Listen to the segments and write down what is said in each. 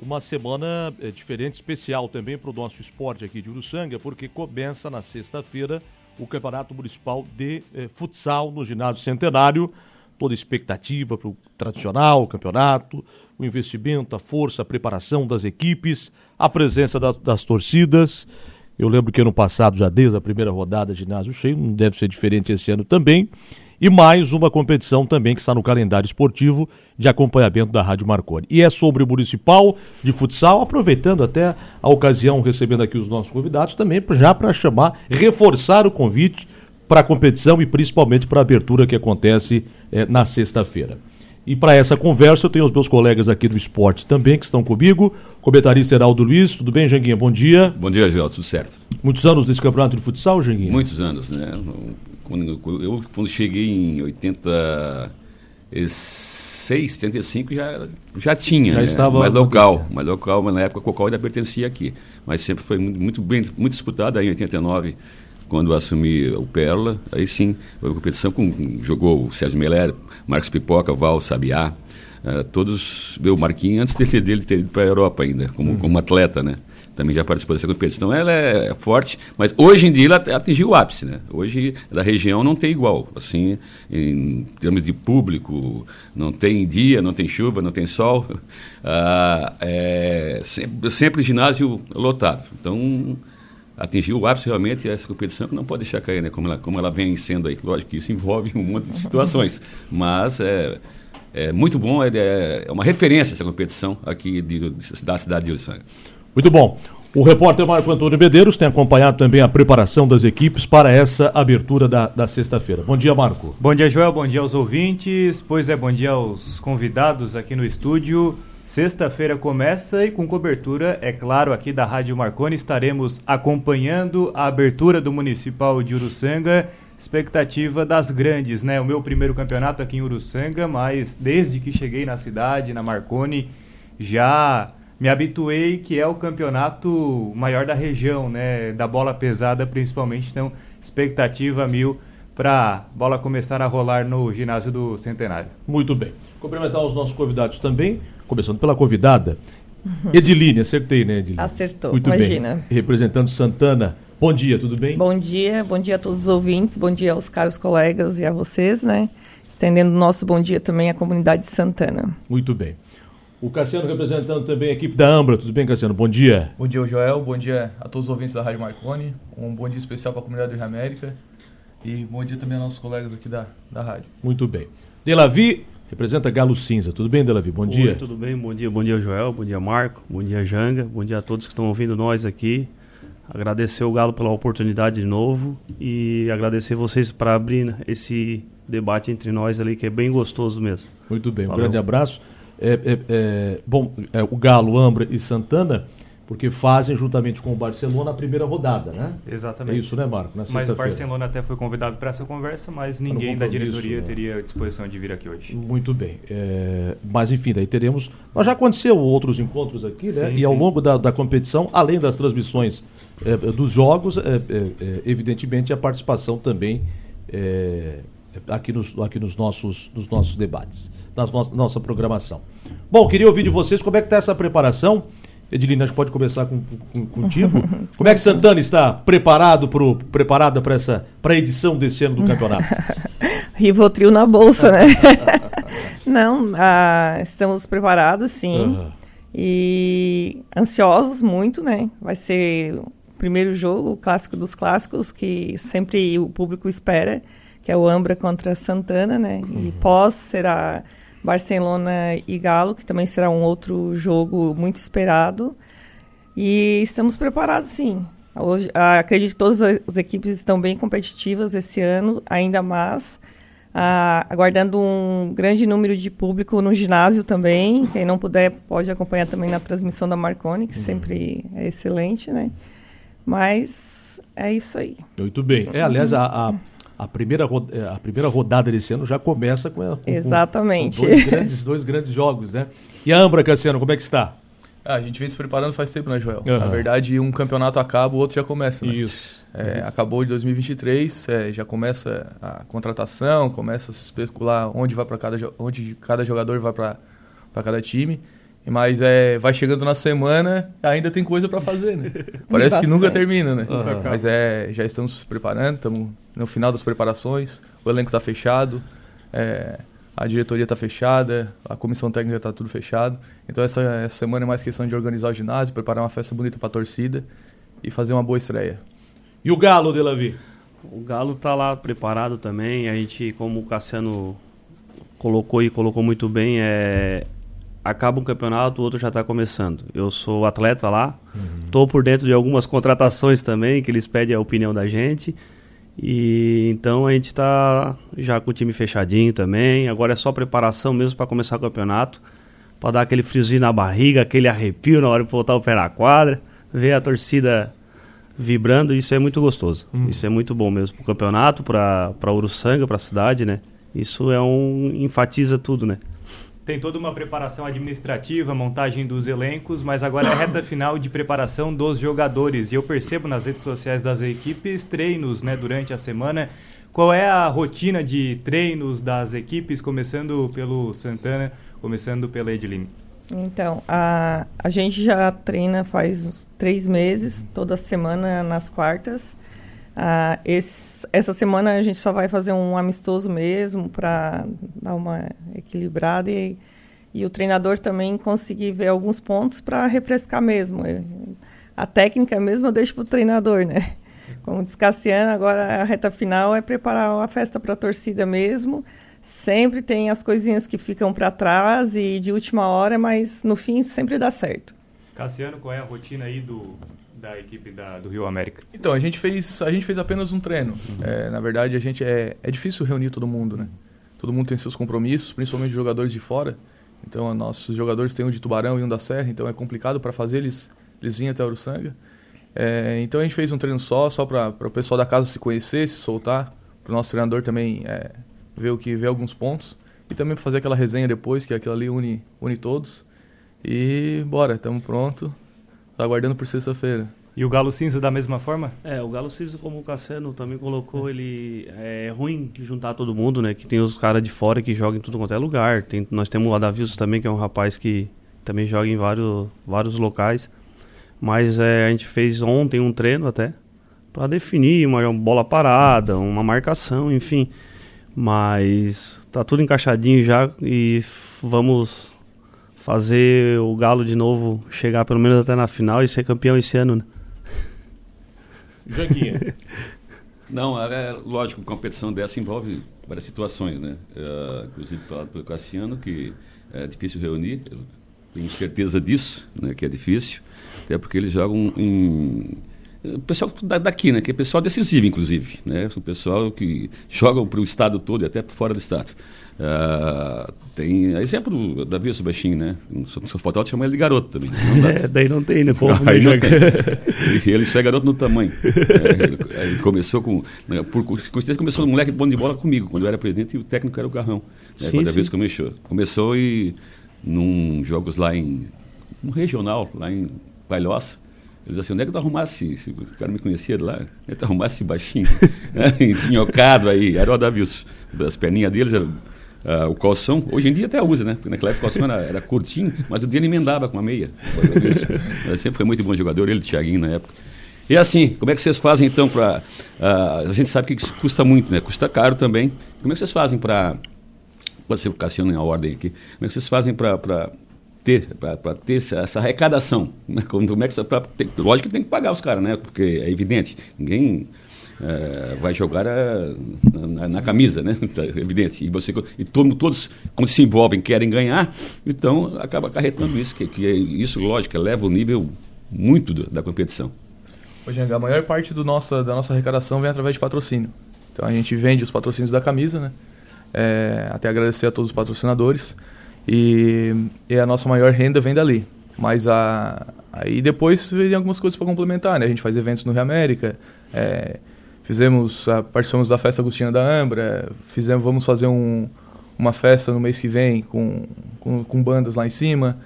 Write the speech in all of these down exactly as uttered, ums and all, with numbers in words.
uma semana é, diferente, especial também para o nosso esporte aqui de Uruçanga, porque começa na sexta-feira o Campeonato Municipal de eh, Futsal no Ginásio Centenário. Toda expectativa para o tradicional campeonato, o investimento, a força, a preparação das equipes, a presença da, das torcidas. Eu lembro que ano passado, já desde a primeira rodada, ginásio cheio, não deve ser diferente esse ano também. E mais uma competição também que está no calendário esportivo de acompanhamento da Rádio Marconi. E é sobre o Municipal de Futsal, aproveitando até a ocasião, recebendo aqui os nossos convidados, também já para chamar, reforçar o convite para a competição e principalmente para a abertura que acontece eh, na sexta-feira. E para essa conversa eu tenho os meus colegas aqui do esporte também que estão comigo, o comentarista Heraldo Luiz. Tudo bem, Janguinha? Bom dia. Bom dia, Joel, tudo certo. Muitos anos desse campeonato de futsal, Janguinha? Muitos anos, né? Quando, eu, quando cheguei em oitenta e seis, oitenta e cinco, já, já tinha, já né? estava mais local, mais local, mas na época o Cocó ainda pertencia aqui. Mas sempre foi muito, muito bem, muito disputado. Aí em oitenta e nove, quando eu assumi o Pérola, aí sim, foi uma competição com, jogou o Sérgio Meller, Marcos Pipoca, Val, Sabiá, uh, todos, veio o Marquinhos antes dele, dele ter ido para a Europa ainda, como, uhum. como atleta, né? Também já participou dessa competição. Ela é forte, mas hoje em dia ela atingiu o ápice, né? Hoje da região não tem igual, assim, em termos de público, não tem dia, não tem chuva, não tem sol, uh, é sempre, sempre ginásio lotado. Então atingiu o ápice realmente essa competição, que não pode deixar cair, né? Como ela, como ela vem sendo aí. Lógico que isso envolve um monte de situações, mas é, é muito bom, é, é uma referência essa competição aqui de, da cidade de Uruçanga. Muito bom. O repórter Marco Antônio Medeiros tem acompanhado também a preparação das equipes para essa abertura da, da sexta-feira. Bom dia, Marco. Bom dia, Joel. Bom dia aos ouvintes. Pois é, bom dia aos convidados aqui no estúdio. Sexta-feira começa e com cobertura, é claro, aqui da Rádio Marconi, estaremos acompanhando a abertura do Municipal de Uruçanga. Expectativa das grandes, né? O meu primeiro campeonato aqui em Uruçanga, mas desde que cheguei na cidade, na Marconi, já me habituei que é o campeonato maior da região, né? Da bola pesada principalmente, então expectativa mil para a bola começar a rolar no ginásio do Centenário. Muito bem. Cumprimentar os nossos convidados também, começando pela convidada, uhum. Ediline, acertei, né, Ediline? Acertou, muito imagina. Bem. Representando Santana. Bom dia, tudo bem? Bom dia, bom dia a todos os ouvintes, bom dia aos caros colegas e a vocês, né? Estendendo o nosso bom dia também à comunidade de Santana. Muito bem. O Cassiano representando também a equipe da Ambra. Tudo bem, Cassiano? Bom dia. Bom dia, Joel. Bom dia a todos os ouvintes da Rádio Marconi. Um bom dia especial para a comunidade do Rio América. E bom dia também aos nossos colegas aqui da, da rádio. Muito bem. Delavi representa Galo Cinza. Tudo bem, Delavi? Bom dia. Oi, tudo bem. Bom dia, bom dia, Joel. Bom dia, Marco. Bom dia, Janga. Bom dia a todos que estão ouvindo nós aqui. Agradecer o Galo pela oportunidade de novo e agradecer vocês para abrir esse debate entre nós ali, que é bem gostoso mesmo. Muito bem. Um Valeu. Grande abraço. É, é, é, bom, é, o Galo, Ambra e Santana, porque fazem juntamente com o Barcelona a primeira rodada, né? Exatamente. É isso, né, Marco? Na mas sexta-feira. o Barcelona até foi convidado para essa conversa, mas ninguém da diretoria né? teria disposição de vir aqui hoje. Muito bem. É, mas enfim, daí teremos... Mas já aconteceu outros encontros aqui, né? Sim, e ao sim. longo da, da competição, além das transmissões é, dos jogos, é, é, evidentemente a participação também é, aqui, nos, aqui nos, nossos, nos nossos debates, na no, nossa programação. Bom, queria ouvir de vocês como é que está essa preparação. Edilina, a gente pode começar com, com, contigo. Como é que Santana está preparado pro, preparada para essa pra edição desse ano do campeonato? Rivotril na bolsa, né? Não, ah, estamos preparados, sim. Uhum. E ansiosos muito, né? Vai ser o primeiro jogo, o clássico dos clássicos, que sempre o público espera, que é o Ambra contra Santana, né? Uhum. E pós será Barcelona e Galo, que também será um outro jogo muito esperado. E estamos preparados, sim. Hoje, acredito que todas as equipes estão bem competitivas esse ano, ainda mais. Ah, aguardando um grande número de público no ginásio também. Quem não puder pode acompanhar também na transmissão da Marconi, que uhum. sempre é excelente, né? Mas é isso aí. Muito bem. É, aliás, a... a... A primeira, a primeira rodada desse ano já começa com, com, Exatamente. com dois, grandes, dois grandes jogos, né? E a Ambra, Cassiano, como é que está? Ah, a gente vem se preparando faz tempo, né, Joel? Uhum. Na verdade, um campeonato acaba, o outro já começa, né? Isso. É, isso. Acabou de dois mil e vinte e três, é, já começa a contratação, começa a se especular onde vai para cada, onde cada jogador vai para cada time. Mas é, vai chegando na semana, ainda tem coisa para fazer, né? Parece que nunca termina, né? Uhum. Mas é, já estamos se preparando, estamos no final das preparações, o elenco está fechado, é, a diretoria está fechada, a comissão técnica está tudo fechado. Então essa, essa semana é mais questão de organizar o ginásio, preparar uma festa bonita para a torcida e fazer uma boa estreia. E o Galo, Delavi? O Galo está lá preparado também. A gente, como o Cassiano colocou e colocou muito bem, é... acaba um campeonato, o outro já está começando. Eu sou atleta lá, estou uhum. por dentro de algumas contratações também, que eles pedem a opinião da gente. E então a gente está já com o time fechadinho também. Agora é só preparação mesmo para começar o campeonato, para dar aquele friozinho na barriga, aquele arrepio na hora de botar o pé na quadra, ver a torcida vibrando. Isso é muito gostoso. Uhum. Isso é muito bom mesmo para o campeonato, para para Uruçanga, para a cidade, né? Isso é um enfatiza tudo, né? Tem toda uma preparação administrativa, montagem dos elencos, mas agora é a reta final de preparação dos jogadores. E eu percebo nas redes sociais das equipes treinos, né, durante a semana. Qual é a rotina de treinos das equipes, começando pelo Santana, começando pela Edilene? Então, a, a gente já treina faz três meses, toda semana nas quartas. Ah, esse, essa semana a gente só vai fazer um amistoso mesmo para dar uma equilibrada e, e o treinador também conseguir ver alguns pontos para refrescar mesmo. A técnica mesmo eu deixo para o treinador, né? Como disse Cassiano, agora a reta final é preparar a festa para a torcida mesmo. Sempre tem as coisinhas que ficam para trás e de última hora, mas no fim sempre dá certo. Cassiano, qual é a rotina aí do... da equipe da, do Rio América? Então, a gente fez, a gente fez apenas um treino. Uhum. É, na verdade, a gente é, é difícil reunir todo mundo, né? Todo mundo tem seus compromissos, principalmente os jogadores de fora. Então, nossos jogadores têm um de Tubarão e um da Serra, então é complicado para fazer eles, eles virem até Uruçanga. É, então, a gente fez um treino só, só para o pessoal da casa se conhecer, se soltar, para o nosso treinador também é, ver, o que, ver alguns pontos e também para fazer aquela resenha depois, que aquilo ali une, une todos. E bora, estamos prontos. Tá aguardando por sexta-feira. E o Galo Cinza da mesma forma? É, o Galo Cinza, como o Cassiano também colocou, ele é ruim juntar todo mundo, né? Que tem os caras de fora que jogam em tudo quanto é lugar. Tem, nós temos o Adavilson também, que é um rapaz que também joga em vários, vários locais. Mas é, a gente fez ontem um treino até, para definir uma bola parada, uma marcação, enfim. Mas tá tudo encaixadinho já e vamos... fazer o Galo de novo chegar pelo menos até na final e ser campeão esse ano, né? Janguinha. Não, é lógico, competição dessa envolve várias situações, né? É, inclusive falado pelo Cassiano que é difícil reunir, eu tenho certeza disso, né, que é difícil, até porque eles jogam em... O pessoal daqui, né, que é pessoal decisivo, inclusive, né? São pessoal que jogam para o estado todo e até por fora do estado. Uh, tem exemplo do Davi Baixinho, né? Só, só faltava chamar ele de garoto também. Não dá... é, daí não tem, né? Pô, não, aí não tem. Ele, ele só é garoto no tamanho. É, ele, ele começou com... Né, por coincidência, começou um moleque de bom de bola comigo, quando eu era presidente e o técnico era o Garrão. Né, sim, quando a vez começou. Começou e num jogos lá em... um regional, lá em Palhoça. Eles assim, onde é que tu arrumasse, se o cara me conhecia de lá, onde é que tu arrumasse baixinho, né? Entinhocado aí, era o Adavilson, as perninhas deles eram uh, o calção, hoje em dia até usa, né, porque naquela época o calção era, era curtinho, mas o dia ele emendava com uma meia, ele sempre foi muito bom jogador, ele, o Thiaguinho na época. E assim, como é que vocês fazem então para, uh, a gente sabe que isso custa muito, né, custa caro também, como é que vocês fazem para, pode ser o Cassiano em ordem aqui, como é que vocês fazem para... ter, para ter essa, essa arrecadação, né? Como é que, pra ter, lógico que tem que pagar os caras, né? Porque é evidente, ninguém é, vai jogar a, na, na camisa, né? É evidente, e, você, e todo, todos, quando se envolvem, querem ganhar, então acaba acarretando isso, que, que é, isso, lógico, eleva o nível muito do, da competição. Hoje, a maior parte do nossa, da nossa arrecadação vem através de patrocínio, então a gente vende os patrocínios da camisa, né? É, até agradecer a todos os patrocinadores. E, e a nossa maior renda vem dali. Mas a, aí depois vem algumas coisas para complementar, né? A gente faz eventos no Rio América, é, fizemos, a, participamos da Festa Agostina da Ambra, fizemos, vamos fazer um, uma festa no mês que vem com, com, com bandas lá em cima.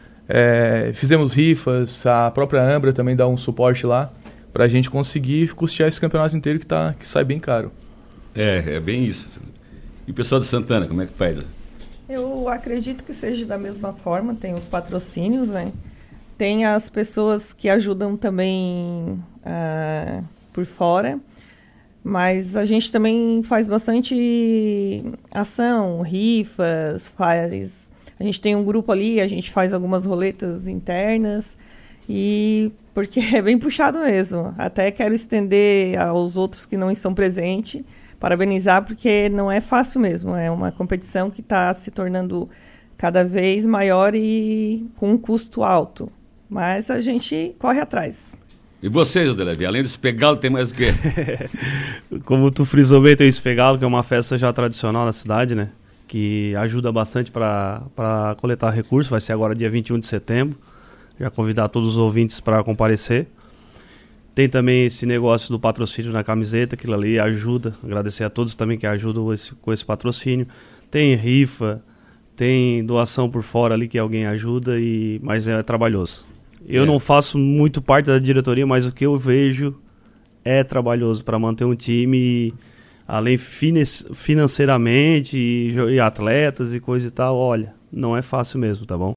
É, fizemos rifas, a própria Ambra também dá um suporte lá para a gente conseguir custear esse campeonato inteiro que, tá, que sai bem caro. É, é bem isso. E o pessoal de Santana, como é que faz? Eu Eu acredito que seja da mesma forma, tem os patrocínios, né? Tem as pessoas que ajudam também uh, por fora, mas a gente também faz bastante ação, rifas, faz... A gente tem um grupo ali, a gente faz algumas roletas internas, e porque é bem puxado mesmo. Até quero estender aos outros que não estão presentes, parabenizar, porque não é fácil mesmo. É uma competição que está se tornando cada vez maior e com um custo alto. Mas a gente corre atrás. E vocês, Odelevi, além do Espegalo, tem mais o quê? Como tu frisou bem, tem o Espegalo, que é uma festa já tradicional na cidade, né? Que ajuda bastante para coletar recursos. Vai ser agora dia vinte e um de setembro. Já convidar todos os ouvintes para comparecer. Tem também esse negócio do patrocínio na camiseta, aquilo ali ajuda. Agradecer a todos também que ajudam esse, com esse patrocínio. Tem rifa, tem doação por fora ali que alguém ajuda, e, mas é trabalhoso. Eu é. não faço muito parte da diretoria, mas o que eu vejo é trabalhoso para manter um time, além financeiramente, e, e atletas e coisa e tal. Olha, não é fácil mesmo, tá bom?